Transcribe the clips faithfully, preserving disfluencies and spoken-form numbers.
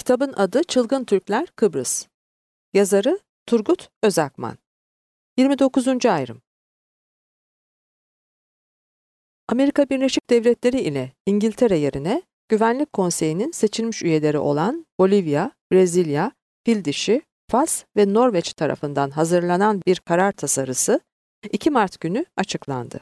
Kitabın adı Çılgın Türkler Kıbrıs. Yazarı Turgut Özakman. yirmi dokuzuncu ayrım. Amerika Birleşik Devletleri ile İngiltere yerine Güvenlik Konseyi'nin seçilmiş üyeleri olan Bolivya, Brezilya, Fildişi, Fas ve Norveç tarafından hazırlanan bir karar tasarısı iki Mart günü açıklandı.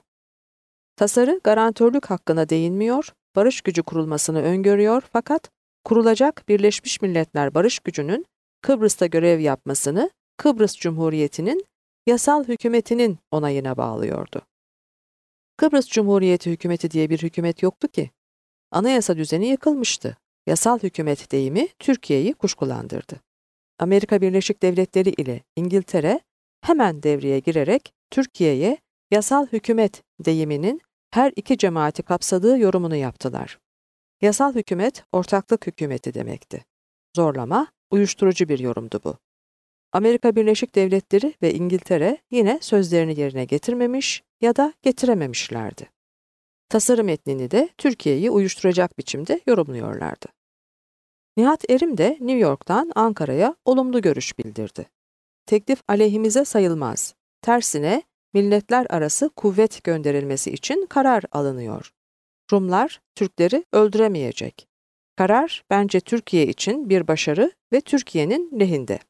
Tasarı garantörlük hakkına değinmiyor, barış gücü kurulmasını öngörüyor fakat kurulacak Birleşmiş Milletler Barış Gücü'nün Kıbrıs'ta görev yapmasını Kıbrıs Cumhuriyeti'nin yasal hükümetinin onayına bağlıyordu. Kıbrıs Cumhuriyeti hükümeti diye bir hükümet yoktu ki. Anayasa düzeni yıkılmıştı. Yasal hükümet deyimi Türkiye'yi kuşkulandırdı. Amerika Birleşik Devletleri ile İngiltere hemen devreye girerek Türkiye'ye yasal hükümet deyiminin her iki cemaati kapsadığı yorumunu yaptılar. Yasal hükümet, ortaklık hükümeti demekti. Zorlama, uyuşturucu bir yorumdu bu. Amerika Birleşik Devletleri ve İngiltere yine sözlerini yerine getirmemiş ya da getirememişlerdi. Tasarı metnini de Türkiye'yi uyuşturacak biçimde yorumluyorlardı. Nihat Erim de New York'tan Ankara'ya olumlu görüş bildirdi. Teklif aleyhimize sayılmaz. Tersine milletler arası kuvvet gönderilmesi için karar alınıyor. Rumlar Türkleri öldüremeyecek. Karar bence Türkiye için bir başarı ve Türkiye'nin lehinde.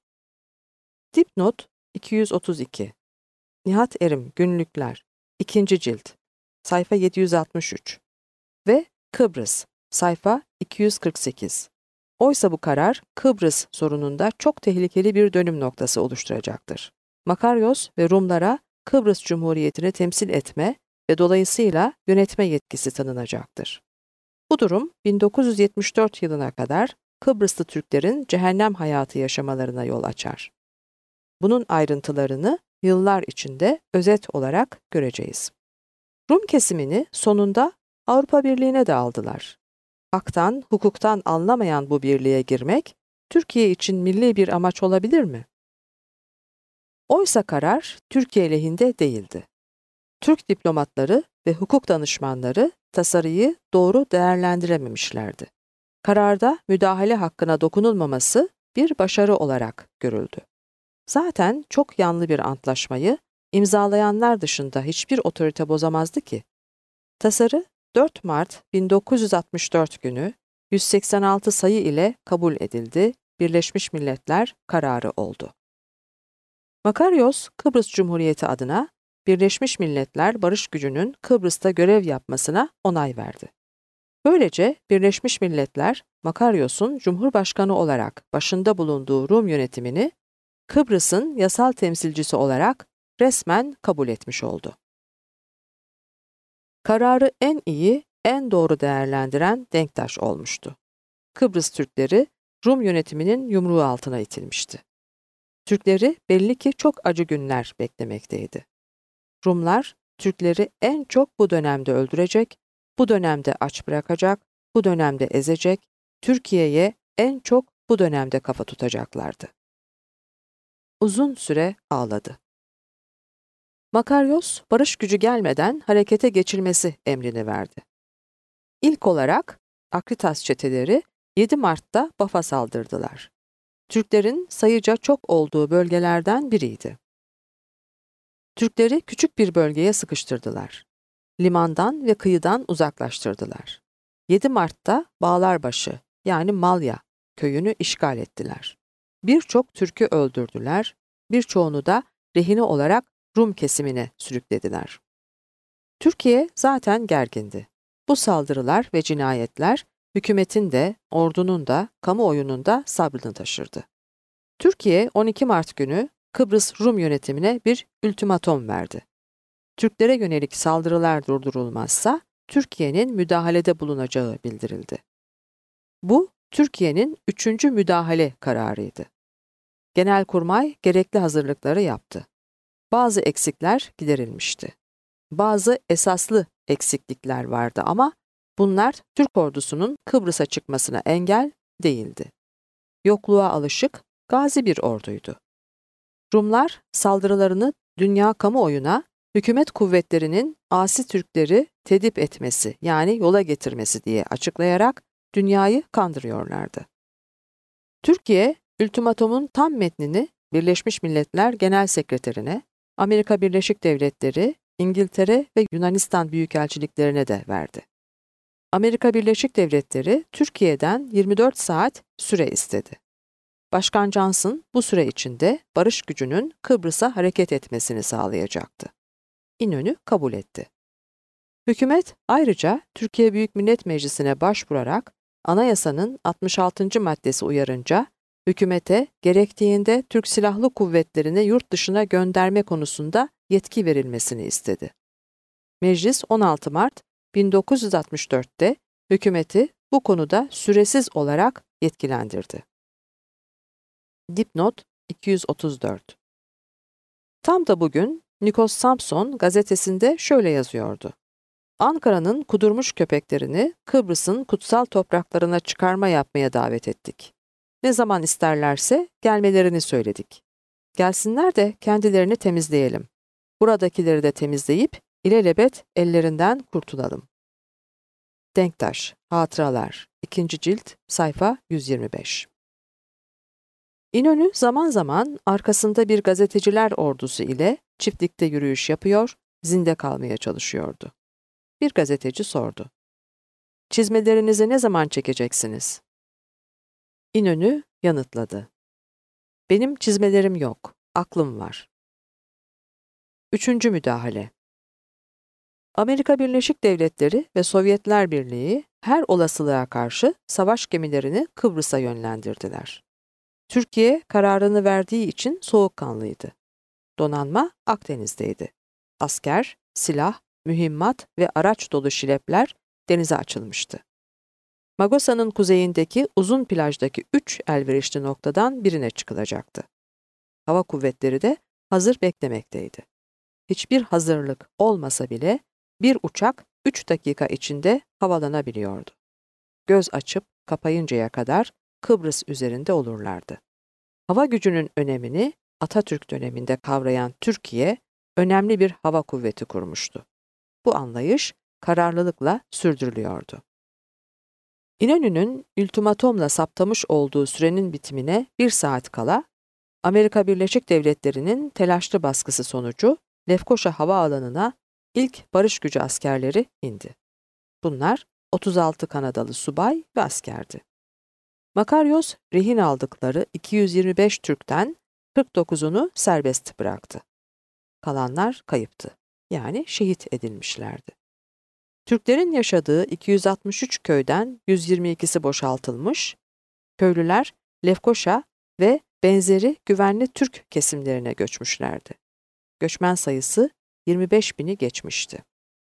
Dipnot iki yüz otuz iki. Nihat Erim Günlükler ikinci cilt sayfa yedi yüz altmış üç ve Kıbrıs sayfa iki yüz kırk sekiz. Oysa bu karar Kıbrıs sorununda çok tehlikeli bir dönüm noktası oluşturacaktır. Makaryos ve Rumlara Kıbrıs Cumhuriyeti'ni temsil etme ve dolayısıyla yönetme yetkisi tanınacaktır. Bu durum bin dokuz yüz yetmiş dört yılına kadar Kıbrıslı Türklerin cehennem hayatı yaşamalarına yol açar. Bunun ayrıntılarını yıllar içinde özet olarak göreceğiz. Rum kesimini sonunda Avrupa Birliği'ne de aldılar. Haktan, hukuktan anlamayan bu birliğe girmek, Türkiye için milli bir amaç olabilir mi? Oysa karar Türkiye lehinde değildi. Türk diplomatları ve hukuk danışmanları tasarıyı doğru değerlendirememişlerdi. Kararda müdahale hakkına dokunulmaması bir başarı olarak görüldü. Zaten çok yanlı bir antlaşmayı imzalayanlar dışında hiçbir otorite bozamazdı ki. Tasarı dört Mart bin dokuz yüz altmış dört günü yüz seksen altı sayı ile kabul edildi, Birleşmiş Milletler kararı oldu. Makaryos, Kıbrıs Cumhuriyeti adına Birleşmiş Milletler Barış Gücü'nün Kıbrıs'ta görev yapmasına onay verdi. Böylece Birleşmiş Milletler, Makaryos'un Cumhurbaşkanı olarak başında bulunduğu Rum yönetimini Kıbrıs'ın yasal temsilcisi olarak resmen kabul etmiş oldu. Kararı en iyi, en doğru değerlendiren Denktaş olmuştu. Kıbrıs Türkleri Rum yönetiminin yumruğu altına itilmişti. Türkleri belli ki çok acı günler beklemekteydi. Rumlar Türkleri en çok bu dönemde öldürecek, bu dönemde aç bırakacak, bu dönemde ezecek, Türkiye'ye en çok bu dönemde kafa tutacaklardı. Uzun süre ağladı. Makaryos, barış gücü gelmeden harekete geçilmesi emrini verdi. İlk olarak Akritas çeteleri yedi Mart'ta Baf'a saldırdılar. Türklerin sayıca çok olduğu bölgelerden biriydi. Türkleri küçük bir bölgeye sıkıştırdılar. Limandan ve kıyıdan uzaklaştırdılar. yedi Mart'ta Bağlarbaşı yani Malya köyünü işgal ettiler. Birçok Türk'ü öldürdüler, birçoğunu da rehine olarak Rum kesimine sürüklediler. Türkiye zaten gergindi. Bu saldırılar ve cinayetler hükümetin de, ordunun da, kamuoyunun da sabrını taşırdı. Türkiye on iki Mart günü Kıbrıs Rum yönetimine bir ultimatom verdi. Türklere yönelik saldırılar durdurulmazsa Türkiye'nin müdahalede bulunacağı bildirildi. Bu Türkiye'nin üçüncü müdahale kararıydı. Genelkurmay gerekli hazırlıkları yaptı. Bazı eksikler giderilmişti. Bazı esaslı eksiklikler vardı ama bunlar Türk ordusunun Kıbrıs'a çıkmasına engel değildi. Yokluğa alışık, gazi bir orduydu. Rumlar saldırılarını dünya kamuoyuna hükümet kuvvetlerinin asi Türkleri tedip etmesi yani yola getirmesi diye açıklayarak dünyayı kandırıyorlardı. Türkiye, ultimatomun tam metnini Birleşmiş Milletler Genel Sekreterine, Amerika Birleşik Devletleri, İngiltere ve Yunanistan büyükelçiliklerine de verdi. Amerika Birleşik Devletleri, Türkiye'den yirmi dört saat süre istedi. Başkan Johnson bu süre içinde barış gücünün Kıbrıs'a hareket etmesini sağlayacaktı. İnönü kabul etti. Hükümet ayrıca Türkiye Büyük Millet Meclisi'ne başvurarak anayasanın altmış altıncı maddesi uyarınca hükümete gerektiğinde Türk Silahlı Kuvvetleri'ni yurt dışına gönderme konusunda yetki verilmesini istedi. Meclis on altı Mart bin dokuz yüz altmış dört'te hükümeti bu konuda süresiz olarak yetkilendirdi. Dipnot iki yüz otuz dört. Tam da bugün Nikos Samson gazetesinde şöyle yazıyordu. Ankara'nın kudurmuş köpeklerini Kıbrıs'ın kutsal topraklarına çıkarma yapmaya davet ettik. Ne zaman isterlerse gelmelerini söyledik. Gelsinler de kendilerini temizleyelim. Buradakileri de temizleyip ilelebet ellerinden kurtulalım. Denktaş, Hatıralar, ikinci cilt, sayfa yüz yirmi beş. İnönü zaman zaman arkasında bir gazeteciler ordusu ile çiftlikte yürüyüş yapıyor, zinde kalmaya çalışıyordu. Bir gazeteci sordu. Çizmelerinizi ne zaman çekeceksiniz? İnönü yanıtladı. Benim çizmelerim yok, aklım var. Üçüncü müdahale. Amerika Birleşik Devletleri ve Sovyetler Birliği her olasılığa karşı savaş gemilerini Kıbrıs'a yönlendirdiler. Türkiye kararını verdiği için soğukkanlıydı. Donanma Akdeniz'deydi. Asker, silah, mühimmat ve araç dolu şilepler denize açılmıştı. Magosa'nın kuzeyindeki uzun plajdaki üç elverişli noktadan birine çıkılacaktı. Hava kuvvetleri de hazır beklemekteydi. Hiçbir hazırlık olmasa bile bir uçak üç dakika içinde havalanabiliyordu. Göz açıp kapayıncaya kadar Kıbrıs üzerinde olurlardı. Hava gücünün önemini Atatürk döneminde kavrayan Türkiye, önemli bir hava kuvveti kurmuştu. Bu anlayış kararlılıkla sürdürülüyordu. İnönü'nün ultimatomla saptamış olduğu sürenin bitimine bir saat kala, Amerika Birleşik Devletleri'nin telaşlı baskısı sonucu Lefkoşa Havaalanı'na ilk barış gücü askerleri indi. Bunlar otuz altı Kanadalı subay ve askerdi. Makaryos rehin aldıkları iki yüz yirmi beş Türk'ten kırk dokuzunu serbest bıraktı. Kalanlar kayıptı, yani şehit edilmişlerdi. Türklerin yaşadığı iki yüz altmış üç köyden yüz yirmi ikisi boşaltılmış, köylüler Lefkoşa ve benzeri güvenli Türk kesimlerine göçmüşlerdi. Göçmen sayısı yirmi beş bini geçmişti.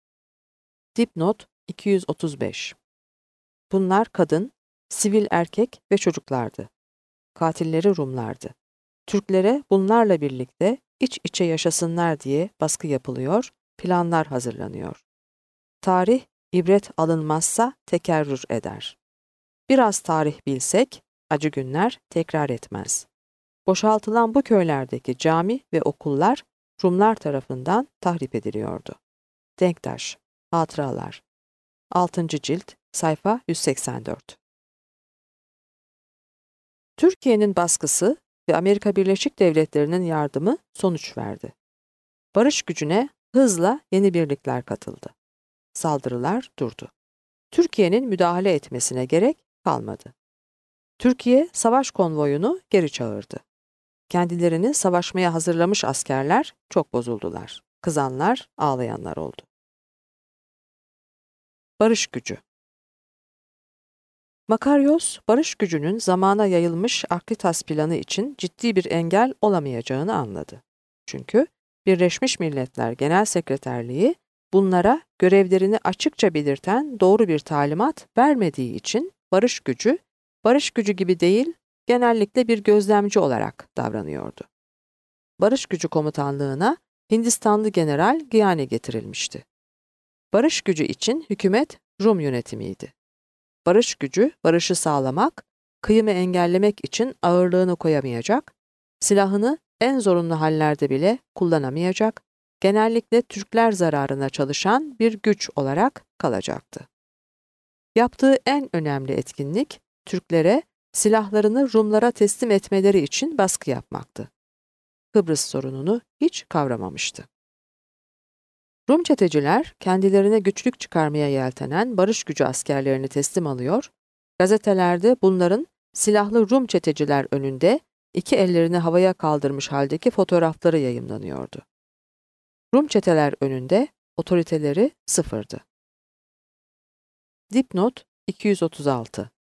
Dipnot iki yüz otuz beş. Bunlar kadın, sivil erkek ve çocuklardı. Katilleri Rumlardı. Türklere bunlarla birlikte iç içe yaşasınlar diye baskı yapılıyor, planlar hazırlanıyor. Tarih, ibret alınmazsa tekerrür eder. Biraz tarih bilsek, acı günler tekrar etmez. Boşaltılan bu köylerdeki cami ve okullar Rumlar tarafından tahrip ediliyordu. Denktaş, Hatıralar, altıncı cilt, sayfa yüz seksen dört. Türkiye'nin baskısı ve Amerika Birleşik Devletleri'nin yardımı sonuç verdi. Barış gücüne hızla yeni birlikler katıldı. Saldırılar durdu. Türkiye'nin müdahale etmesine gerek kalmadı. Türkiye savaş konvoyunu geri çağırdı. Kendilerini savaşmaya hazırlamış askerler çok bozuldular. Kızanlar, ağlayanlar oldu. Barış gücü. Makaryos, barış gücünün zamana yayılmış Aklitas planı için ciddi bir engel olamayacağını anladı. Çünkü Birleşmiş Milletler Genel Sekreterliği bunlara görevlerini açıkça belirten doğru bir talimat vermediği için barış gücü, barış gücü gibi değil, genellikle bir gözlemci olarak davranıyordu. Barış gücü komutanlığına Hindistanlı General Giani getirilmişti. Barış gücü için hükümet Rum yönetimiydi. Barış gücü, barışı sağlamak, kıyımı engellemek için ağırlığını koyamayacak, silahını en zorunlu hallerde bile kullanamayacak, genellikle Türkler zararına çalışan bir güç olarak kalacaktı. Yaptığı en önemli etkinlik, Türklere silahlarını Rumlara teslim etmeleri için baskı yapmaktı. Kıbrıs sorununu hiç kavramamıştı. Rum çeteciler kendilerine güçlük çıkarmaya yeltenen barış gücü askerlerini teslim alıyor, gazetelerde bunların silahlı Rum çeteciler önünde iki ellerini havaya kaldırmış haldeki fotoğrafları yayımlanıyordu. Rum çeteler önünde otoriteleri sıfırdı. Dipnot iki yüz otuz altı.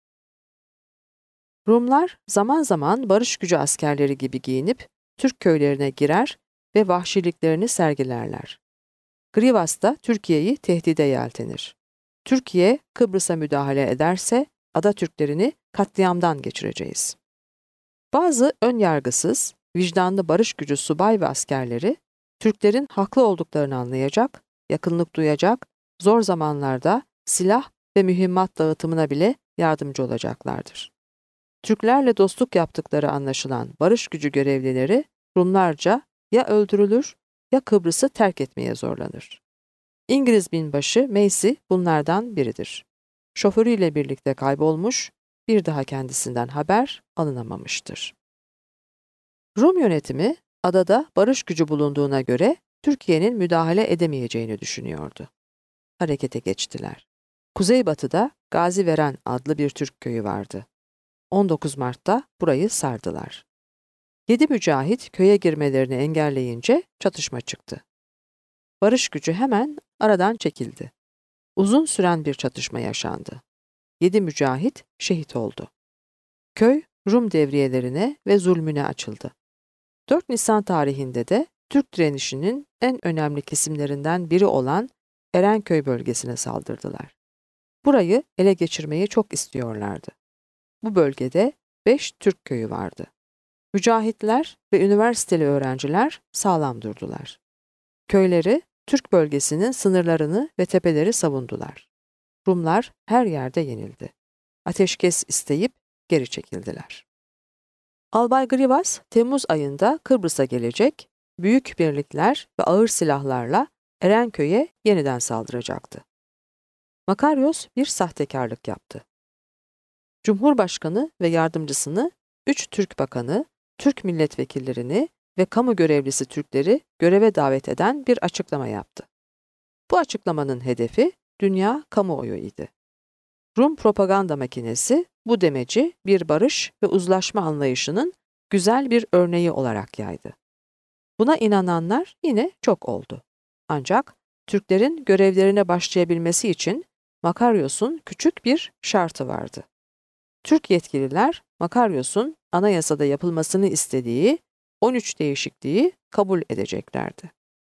Rumlar zaman zaman barış gücü askerleri gibi giyinip Türk köylerine girer ve vahşiliklerini sergilerler. Grivas da Türkiye'yi tehdide yeltenir. Türkiye Kıbrıs'a müdahale ederse Atatürklerini katliamdan geçireceğiz. Bazı ön yargısız, vicdanlı barış gücü subay ve askerleri Türklerin haklı olduklarını anlayacak, yakınlık duyacak, zor zamanlarda silah ve mühimmat dağıtımına bile yardımcı olacaklardır. Türklerle dostluk yaptıkları anlaşılan barış gücü görevlileri Rumlarca ya öldürülür ya Kıbrıs'ı terk etmeye zorlanır. İngiliz binbaşı Macy bunlardan biridir. Şoförüyle birlikte kaybolmuş, bir daha kendisinden haber alınamamıştır. Rum yönetimi adada barış gücü bulunduğuna göre Türkiye'nin müdahale edemeyeceğini düşünüyordu. Harekete geçtiler. Kuzeybatıda Gaziveren adlı bir Türk köyü vardı. on dokuz Mart'ta burayı sardılar. Yedi mücahit köye girmelerini engelleyince çatışma çıktı. Barış gücü hemen aradan çekildi. Uzun süren bir çatışma yaşandı. Yedi mücahit şehit oldu. Köy Rum devriyelerine ve zulmüne açıldı. dört Nisan tarihinde de Türk direnişinin en önemli kesimlerinden biri olan Erenköy bölgesine saldırdılar. Burayı ele geçirmeyi çok istiyorlardı. Bu bölgede beş Türk köyü vardı. Mücahitler ve üniversiteli öğrenciler sağlam durdular. Köyleri, Türk bölgesinin sınırlarını ve tepeleri savundular. Rumlar her yerde yenildi. Ateşkes isteyip geri çekildiler. Albay Grivas, Temmuz ayında Kıbrıs'a gelecek, büyük birlikler ve ağır silahlarla Erenköy'e yeniden saldıracaktı. Makaryos bir sahtekarlık yaptı. Cumhurbaşkanı ve yardımcısını, üç Türk bakanı, Türk milletvekillerini ve kamu görevlisi Türkleri göreve davet eden bir açıklama yaptı. Bu açıklamanın hedefi dünya kamuoyu idi. Rum propaganda makinesi bu demeci bir barış ve uzlaşma anlayışının güzel bir örneği olarak yaydı. Buna inananlar yine çok oldu. Ancak Türklerin görevlerine başlayabilmesi için Makaryos'un küçük bir şartı vardı. Türk yetkililer Makaryos'un anayasada yapılmasını istediği on üç değişikliği kabul edeceklerdi.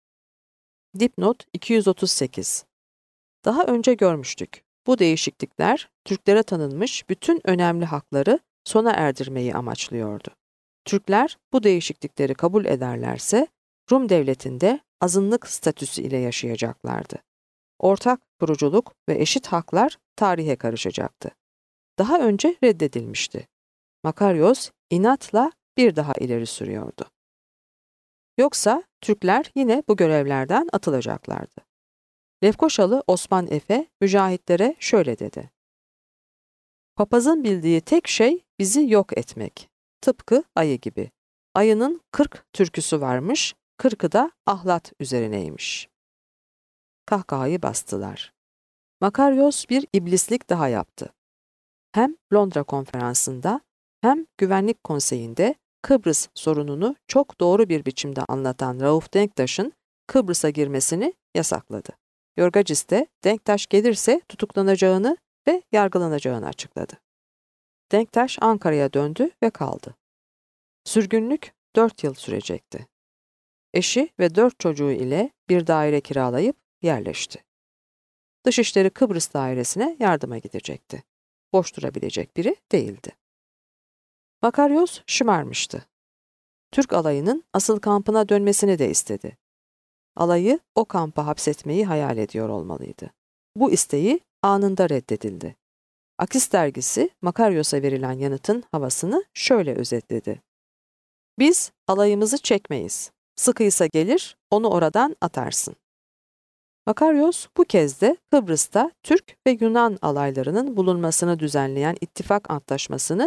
Dipnot iki yüz otuz sekiz. Daha önce görmüştük. Bu değişiklikler Türklere tanınmış bütün önemli hakları sona erdirmeyi amaçlıyordu. Türkler bu değişiklikleri kabul ederlerse Rum devletinde azınlık statüsü ile yaşayacaklardı. Ortak kuruculuk ve eşit haklar tarihe karışacaktı. Daha önce reddedilmişti. Makaryos inatla bir daha ileri sürüyordu. Yoksa Türkler yine bu görevlerden atılacaklardı. Lefkoşalı Osman Efe mücahitlere şöyle dedi: "Papazın bildiği tek şey bizi yok etmek. Tıpkı ayı gibi. Ayının kırk türküsü varmış, kırkı da ahlat üzerineymiş." Kahkahayı bastılar. Makaryos bir iblislik daha yaptı. Hem Londra konferansında hem Güvenlik Konseyi'nde Kıbrıs sorununu çok doğru bir biçimde anlatan Rauf Denktaş'ın Kıbrıs'a girmesini yasakladı. Yorgacis de Denktaş gelirse tutuklanacağını ve yargılanacağını açıkladı. Denktaş Ankara'ya döndü ve kaldı. Sürgünlük dört yıl sürecekti. Eşi ve dört çocuğu ile bir daire kiralayıp yerleşti. Dışişleri Kıbrıs dairesine yardıma gidecekti. Boş durabilecek biri değildi. Makaryos şımarmıştı. Türk alayının asıl kampına dönmesini de istedi. Alayı o kampa hapsetmeyi hayal ediyor olmalıydı. Bu isteği anında reddedildi. Akis dergisi Makaryos'a verilen yanıtın havasını şöyle özetledi: "Biz alayımızı çekmeyiz. Sıkıysa gelir, onu oradan atarsın." Makaryos bu kez de Kıbrıs'ta Türk ve Yunan alaylarının bulunmasını düzenleyen ittifak antlaşmasını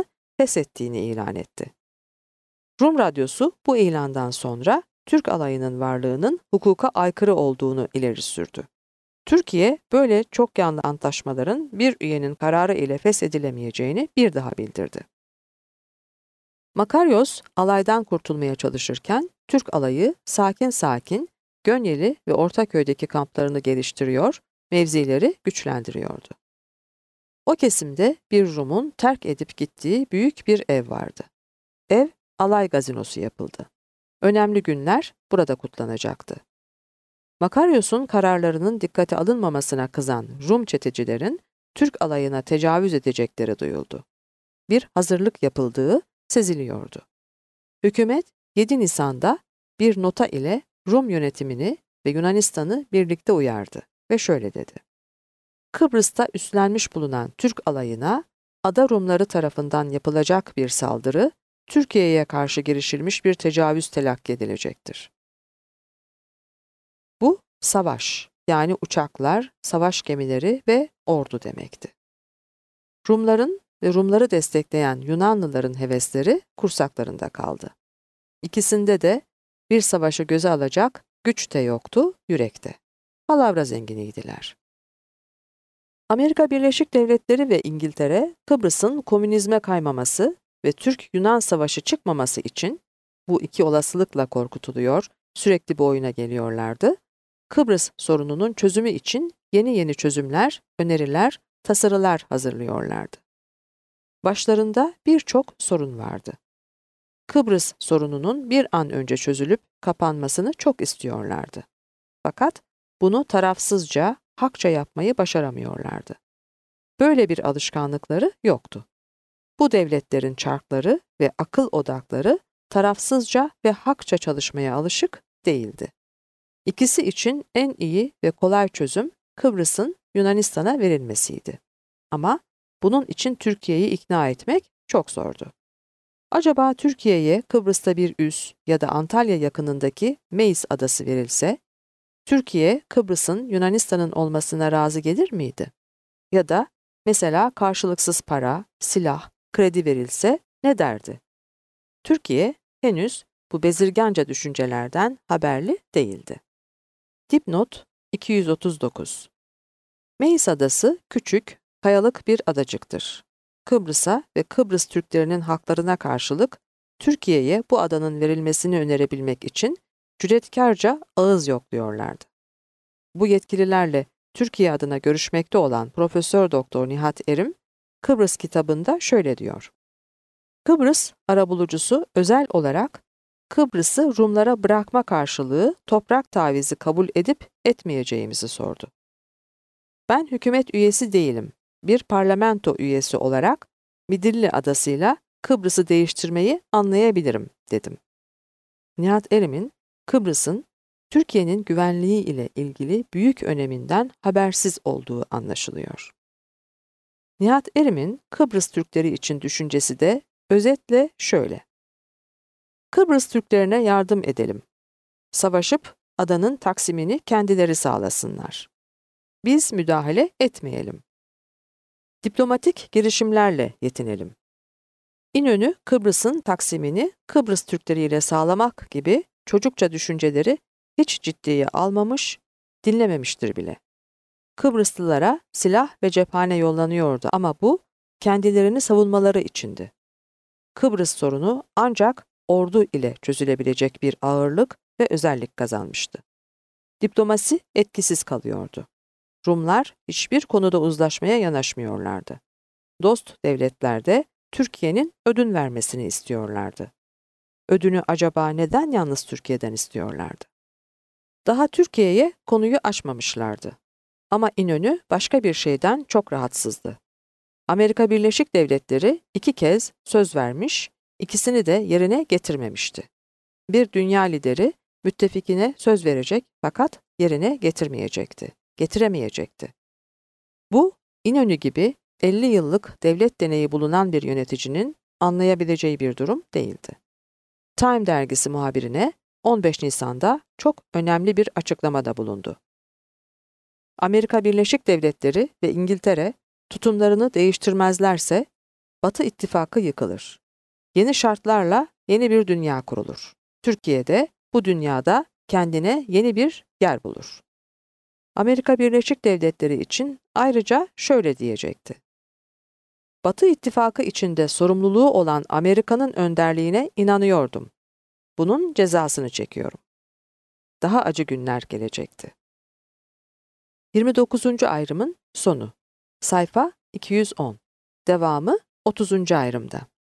feshettiğini ilan etti. Rum radyosu bu ilandan sonra Türk alayının varlığının hukuka aykırı olduğunu ileri sürdü. Türkiye böyle çok yanlı antlaşmaların bir üyenin kararı ile feshedilemeyeceğini bir daha bildirdi. Makaryos alaydan kurtulmaya çalışırken Türk alayı sakin sakin Gönyeli ve Ortaköy'deki kamplarını geliştiriyor, mevzileri güçlendiriyordu. O kesimde bir Rum'un terk edip gittiği büyük bir ev vardı. Ev alay gazinosu yapıldı. Önemli günler burada kutlanacaktı. Makaryos'un kararlarının dikkate alınmamasına kızan Rum çetecilerin Türk alayına tecavüz edecekleri duyuldu. Bir hazırlık yapıldığı seziliyordu. Hükümet yedi Nisan'da bir nota ile Rum yönetimini ve Yunanistan'ı birlikte uyardı ve şöyle dedi: Kıbrıs'ta üstlenmiş bulunan Türk alayına ada Rumları tarafından yapılacak bir saldırı, Türkiye'ye karşı girişilmiş bir tecavüz telakki edilecektir. Bu savaş, yani uçaklar, savaş gemileri ve ordu demekti. Rumların ve Rumları destekleyen Yunanlıların hevesleri kursaklarında kaldı. İkisinde de bir savaşı göze alacak güç de yoktu, yürekte. Palavra zenginiydiler. Amerika Birleşik Devletleri ve İngiltere, Kıbrıs'ın komünizme kaymaması ve Türk-Yunan savaşı çıkmaması için bu iki olasılıkla korkutuluyor, sürekli bu oyuna geliyorlardı. Kıbrıs sorununun çözümü için yeni yeni çözümler, öneriler, tasarılar hazırlıyorlardı. Başlarında birçok sorun vardı. Kıbrıs sorununun bir an önce çözülüp kapanmasını çok istiyorlardı. Fakat bunu tarafsızca, hakça yapmayı başaramıyorlardı. Böyle bir alışkanlıkları yoktu. Bu devletlerin çarkları ve akıl odakları tarafsızca ve hakça çalışmaya alışık değildi. İkisi için en iyi ve kolay çözüm Kıbrıs'ın Yunanistan'a verilmesiydi. Ama bunun için Türkiye'yi ikna etmek çok zordu. Acaba Türkiye'ye Kıbrıs'ta bir üs ya da Antalya yakınındaki Meis adası verilse, Türkiye Kıbrıs'ın Yunanistan'ın olmasına razı gelir miydi? Ya da mesela karşılıksız para, silah, kredi verilse ne derdi? Türkiye henüz bu bezirganca düşüncelerden haberli değildi. Dipnot iki yüz otuz dokuz. Meis adası küçük, kayalık bir adacıktır. Kıbrıs'a ve Kıbrıs Türklerinin haklarına karşılık Türkiye'ye bu adanın verilmesini önerebilmek için cüretkarca ağız yokluyorlardı. Bu yetkililerle Türkiye adına görüşmekte olan Profesör Doktor Nihat Erim, Kıbrıs kitabında şöyle diyor: Kıbrıs arabulucusu özel olarak Kıbrıs'ı Rumlara bırakma karşılığı toprak tavizi kabul edip etmeyeceğimizi sordu. Ben hükümet üyesi değilim. Bir parlamento üyesi olarak Midilli adasıyla Kıbrıs'ı değiştirmeyi anlayabilirim, dedim. Nihat Erim'in Kıbrıs'ın Türkiye'nin güvenliği ile ilgili büyük öneminden habersiz olduğu anlaşılıyor. Nihat Erim'in Kıbrıs Türkleri için düşüncesi de özetle şöyle: Kıbrıs Türklerine yardım edelim. Savaşıp adanın taksimini kendileri sağlasınlar. Biz müdahale etmeyelim. Diplomatik girişimlerle yetinelim. İnönü Kıbrıs'ın taksimini Kıbrıs Türkleriyle sağlamak gibi çocukça düşünceleri hiç ciddiye almamış, dinlememiştir bile. Kıbrıslılara silah ve cephane yollanıyordu ama bu kendilerini savunmaları içindi. Kıbrıs sorunu ancak ordu ile çözülebilecek bir ağırlık ve özellik kazanmıştı. Diplomasi etkisiz kalıyordu. Rumlar hiçbir konuda uzlaşmaya yanaşmıyorlardı. Dost devletler de Türkiye'nin ödün vermesini istiyorlardı. Ödünü acaba neden yalnız Türkiye'den istiyorlardı? Daha Türkiye'ye konuyu açmamışlardı. Ama İnönü başka bir şeyden çok rahatsızdı. Amerika Birleşik Devletleri iki kez söz vermiş, ikisini de yerine getirmemişti. Bir dünya lideri müttefikine söz verecek fakat yerine getirmeyecekti, getiremeyecekti. Bu, İnönü gibi elli yıllık devlet deneyi bulunan bir yöneticinin anlayabileceği bir durum değildi. Time dergisi muhabirine on beş Nisan'da çok önemli bir açıklamada bulundu. Amerika Birleşik Devletleri ve İngiltere tutumlarını değiştirmezlerse Batı İttifakı yıkılır. Yeni şartlarla yeni bir dünya kurulur. Türkiye'de bu dünyada kendine yeni bir yer bulur. Amerika Birleşik Devletleri için ayrıca şöyle diyecekti: Batı İttifakı içinde sorumluluğu olan Amerika'nın önderliğine inanıyordum. Bunun cezasını çekiyorum. Daha acı günler gelecekti. yirmi dokuzuncu ayrımın sonu. Sayfa iki yüz on. Devamı otuzuncu ayrımda.